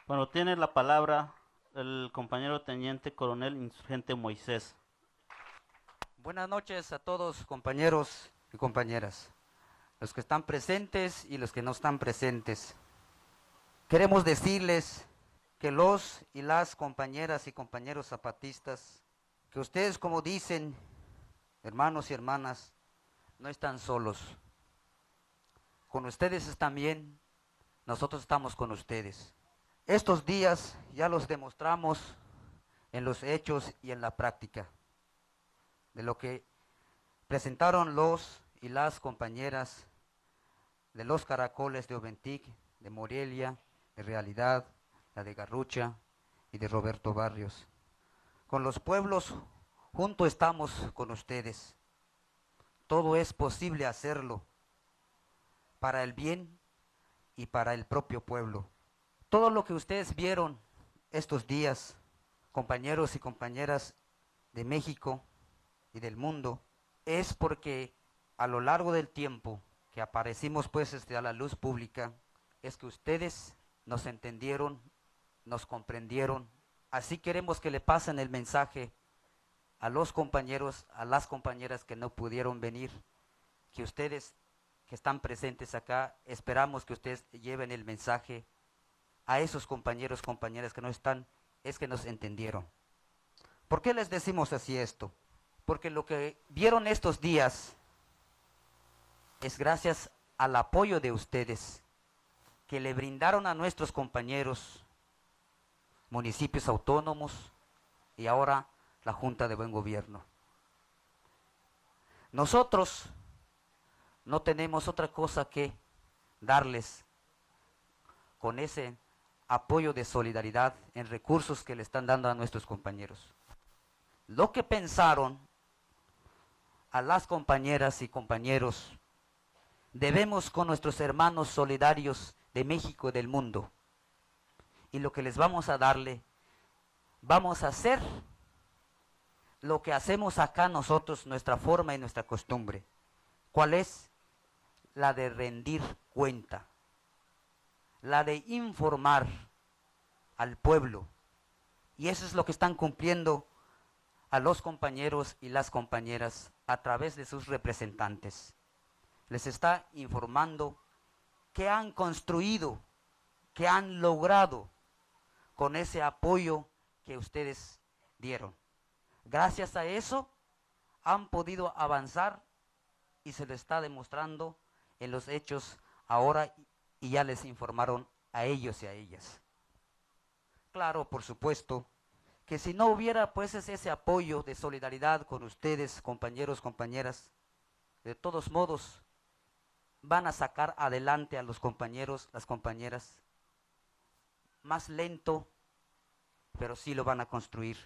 Bueno, tiene la palabra el compañero teniente coronel insurgente Moisés. Buenas noches a todos, compañeros y compañeras, los que están presentes y los que no están presentes. Queremos decirles que los y las compañeras y compañeros zapatistas, que ustedes, como dicen, hermanos y hermanas, no están solos. Con ustedes están bien, nosotros estamos con ustedes. Estos días ya los demostramos en los hechos y en la práctica, de lo que presentaron los y las compañeras de los caracoles de Oventic, de Morelia, de Realidad, la de Garrucha y de Roberto Barrios. Con los pueblos junto estamos con ustedes. Todo es posible hacerlo para el bien y para el propio pueblo. Todo lo que ustedes vieron estos días, compañeros y compañeras de México y del mundo, es porque a lo largo del tiempo que aparecimos pues a la luz pública, es que ustedes nos entendieron, nos comprendieron. Así queremos que le pasen el mensaje a los compañeros, a las compañeras que no pudieron venir, que ustedes que están presentes acá, esperamos que ustedes lleven el mensaje a esos compañeros, compañeras que no están, es que nos entendieron. ¿Por qué les decimos así esto? Porque lo que vieron estos días es gracias al apoyo de ustedes que le brindaron a nuestros compañeros, municipios autónomos y ahora la Junta de Buen Gobierno. Nosotros no tenemos otra cosa que darles con ese apoyo de solidaridad en recursos que le están dando a nuestros compañeros. Lo que pensaron a las compañeras y compañeros, debemos con nuestros hermanos solidarios de México y del mundo. Y lo que les vamos a darle, vamos a hacer lo que hacemos acá nosotros, nuestra forma y nuestra costumbre. ¿Cuál es? La de rendir cuenta, la de informar al pueblo. Y eso es lo que están cumpliendo a los compañeros y las compañeras a través de sus representantes. Les está informando qué han construido, qué han logrado con ese apoyo que ustedes dieron. Gracias a eso han podido avanzar y se les está demostrando en los hechos ahora y ya les informaron a ellos y a ellas. Claro, por supuesto, que si no hubiera pues ese apoyo de solidaridad con ustedes, compañeros, compañeras, de todos modos van a sacar adelante a los compañeros, las compañeras, más lento, pero sí lo van a construir.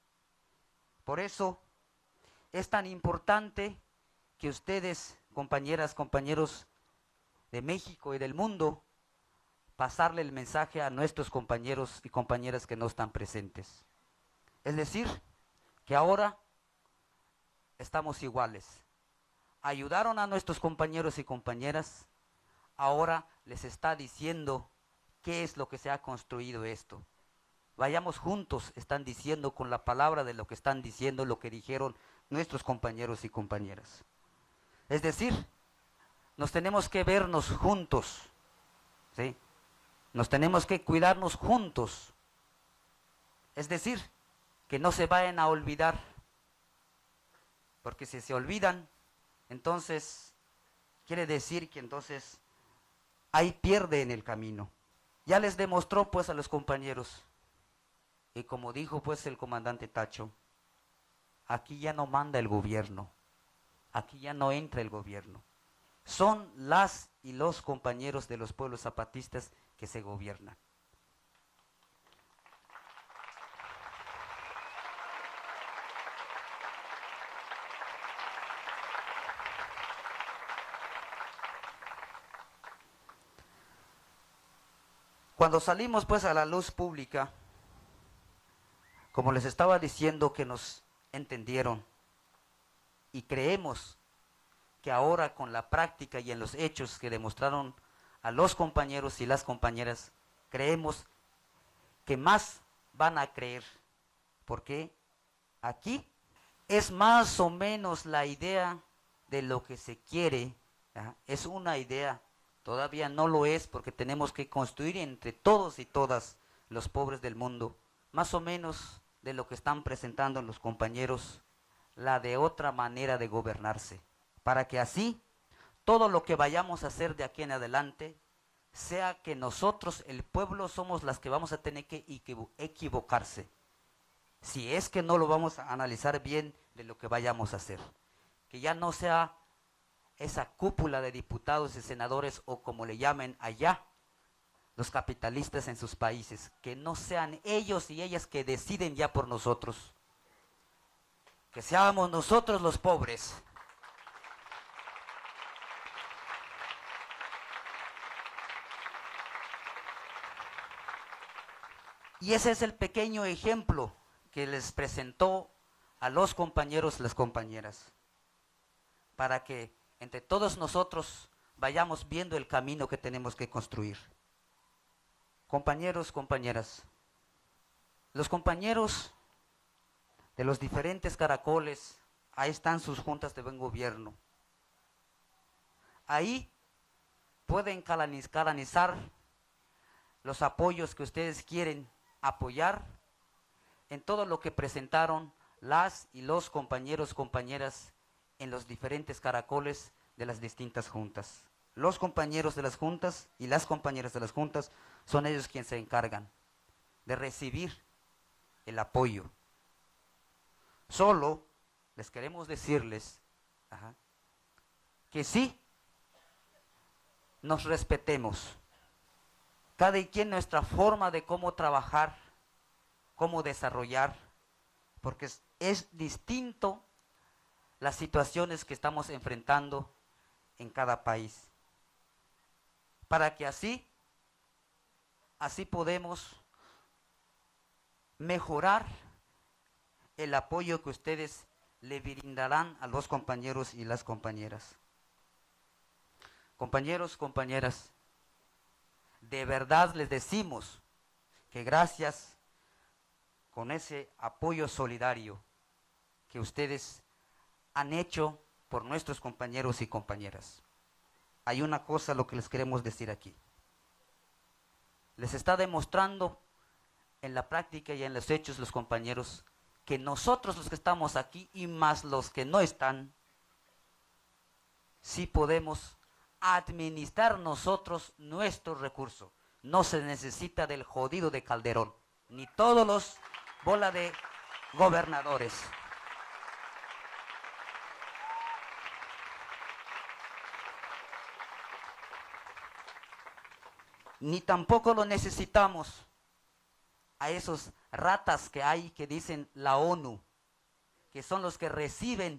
Por eso es tan importante que ustedes, compañeras, compañeros de México y del mundo, pasarle el mensaje a nuestros compañeros y compañeras que no están presentes. Es decir, que ahora estamos iguales. Ayudaron a nuestros compañeros y compañeras, ahora les está diciendo qué es lo que se ha construido esto. Vayamos juntos, están diciendo con la palabra de lo que están diciendo, lo que dijeron nuestros compañeros y compañeras. Es decir, nos tenemos que vernos juntos, ¿sí? Nos tenemos que cuidarnos juntos. Es decir, que no se vayan a olvidar, porque si se olvidan, entonces quiere decir que entonces hay pierde en el camino. Ya les demostró pues a los compañeros, y como dijo pues el comandante Tacho, aquí ya no manda el gobierno, aquí ya no entra el gobierno. Son las y los compañeros de los pueblos zapatistas que se gobiernan. Cuando salimos pues a la luz pública, como les estaba diciendo que nos entendieron y creemos que ahora con la práctica y en los hechos que demostraron a los compañeros y las compañeras, creemos que más van a creer, porque aquí es más o menos la idea de lo que se quiere, ¿ya? Es una idea, todavía no lo es porque tenemos que construir entre todos y todas los pobres del mundo, más o menos de lo que están presentando los compañeros, la de otra manera de gobernarse, para que así todo lo que vayamos a hacer de aquí en adelante sea que nosotros, el pueblo, somos las que vamos a tener que equivocarse, si es que no lo vamos a analizar bien de lo que vayamos a hacer. Que ya no sea esa cúpula de diputados y senadores, o como le llamen allá, los capitalistas en sus países, que no sean ellos y ellas que deciden ya por nosotros, que seamos nosotros los pobres. Y ese es el pequeño ejemplo que les presentó a los compañeros y las compañeras, para que entre todos nosotros vayamos viendo el camino que tenemos que construir. Compañeros, compañeras, los compañeros de los diferentes caracoles, ahí están sus juntas de buen gobierno. Ahí pueden canalizar los apoyos que ustedes quieren apoyar en todo lo que presentaron las y los compañeros, compañeras en los diferentes caracoles de las distintas juntas. Los compañeros de las juntas y las compañeras de las juntas son ellos quienes se encargan de recibir el apoyo. Solo les queremos decirles que sí nos respetemos, cada quien nuestra forma de cómo trabajar, cómo desarrollar, porque es distinto las situaciones que estamos enfrentando en cada país, para que así podemos mejorar el apoyo que ustedes le brindarán a los compañeros y las compañeras. Compañeros, compañeras, de verdad les decimos que gracias con ese apoyo solidario que ustedes han hecho por nuestros compañeros y compañeras, hay una cosa lo que les queremos decir aquí. Les está demostrando en la práctica y en los hechos los compañeros que nosotros los que estamos aquí y más los que no están, sí podemos administrar nosotros nuestro recurso. No se necesita del jodido de Calderón, ni todos los bola de gobernadores. Ni tampoco lo necesitamos a esos ratas que hay que dicen la ONU, que son los que reciben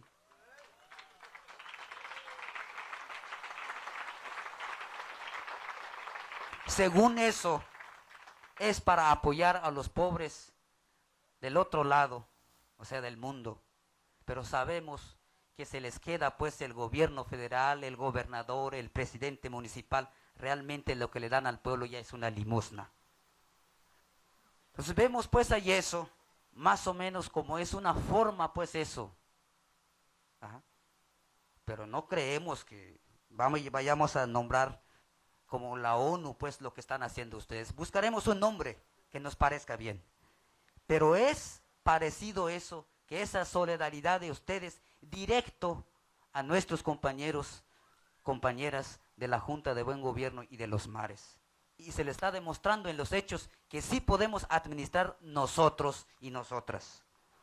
según eso, es para apoyar a los pobres del otro lado, o sea, del mundo. Pero sabemos que se les queda pues el gobierno federal, el gobernador, el presidente municipal. Realmente lo que le dan al pueblo ya es una limosna. Entonces vemos pues ahí eso, más o menos como es una forma pues eso. Pero no creemos que vayamos a nombrar como la ONU, pues lo que están haciendo ustedes. Buscaremos un nombre que nos parezca bien. Pero es parecido eso, que esa solidaridad de ustedes directo a nuestros compañeros, compañeras de la Junta de Buen Gobierno y de los mares. Y se le está demostrando en los hechos que sí podemos administrar nosotros y nosotras.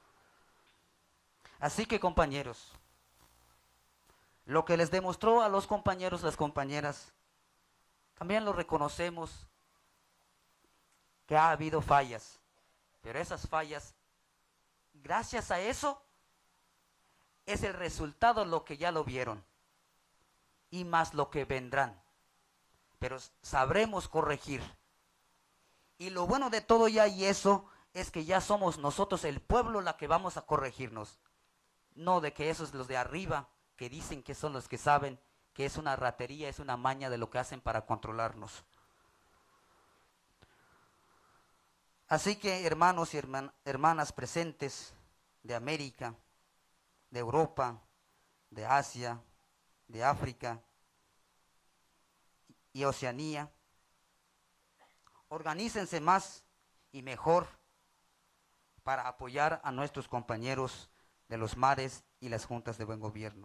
Así que compañeros, lo que les demostró a los compañeros, las compañeras, también lo reconocemos que ha habido fallas, pero esas fallas, gracias a eso, es el resultado lo que ya lo vieron y más lo que vendrán, pero sabremos corregir. Y lo bueno de todo ya y eso es que ya somos nosotros el pueblo la que vamos a corregirnos, no de que esos los de arriba que dicen que son los que saben, que es una ratería, es una maña de lo que hacen para controlarnos. Así que hermanos y hermanas presentes de América, de Europa, de Asia, de África y Oceanía, organícense más y mejor para apoyar a nuestros compañeros de los mares y las juntas de buen gobierno.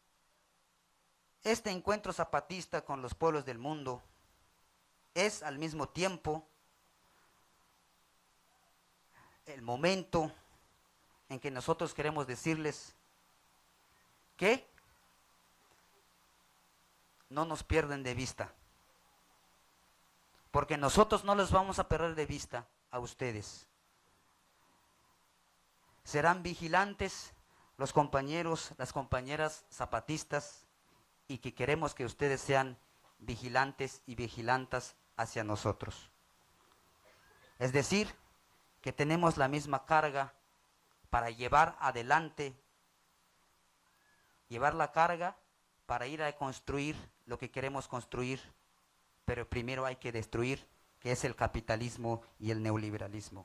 Este encuentro zapatista con los pueblos del mundo es al mismo tiempo el momento en que nosotros queremos decirles que no nos pierden de vista, porque nosotros no los vamos a perder de vista a ustedes. Serán vigilantes los compañeros, las compañeras zapatistas, y que queremos que ustedes sean vigilantes y vigilantas hacia nosotros. Es decir, que tenemos la misma carga para llevar adelante, llevar la carga para ir a construir lo que queremos construir, pero primero hay que destruir, que es el capitalismo y el neoliberalismo.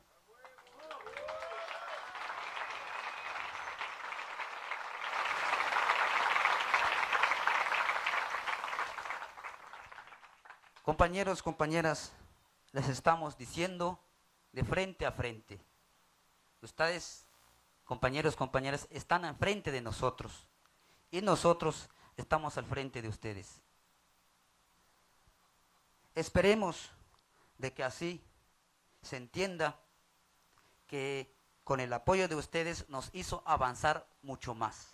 Compañeros, compañeras, les estamos diciendo de frente a frente. Ustedes, compañeros, compañeras, están enfrente de nosotros y nosotros estamos al frente de ustedes. Esperemos de que así se entienda que con el apoyo de ustedes nos hizo avanzar mucho más.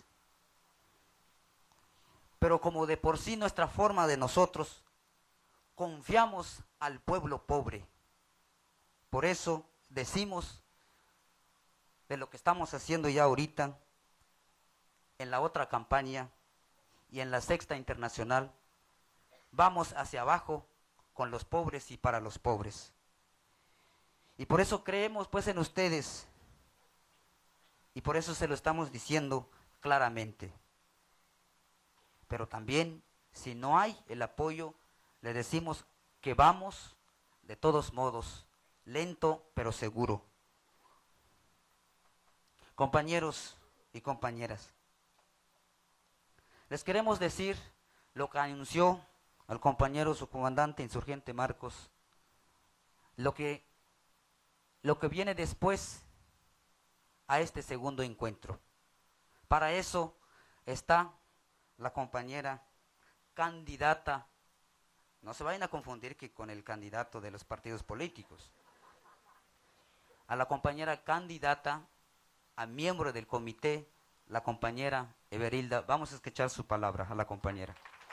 Pero como de por sí nuestra forma de nosotros, confiamos al pueblo pobre. Por eso decimos de lo que estamos haciendo ya ahorita, en la otra campaña y en la sexta internacional, vamos hacia abajo con los pobres y para los pobres. Y por eso creemos pues en ustedes, y por eso se lo estamos diciendo claramente. Pero también, si no hay el apoyo, le decimos que vamos de todos modos, lento pero seguro. Compañeros y compañeras, les queremos decir lo que anunció al compañero subcomandante insurgente Marcos, lo que viene después a este segundo encuentro. Para eso está la compañera candidata, no se vayan a confundir que con el candidato de los partidos políticos, a la compañera candidata a miembro del comité, la compañera Everilda. Vamos a escuchar su palabra a la compañera.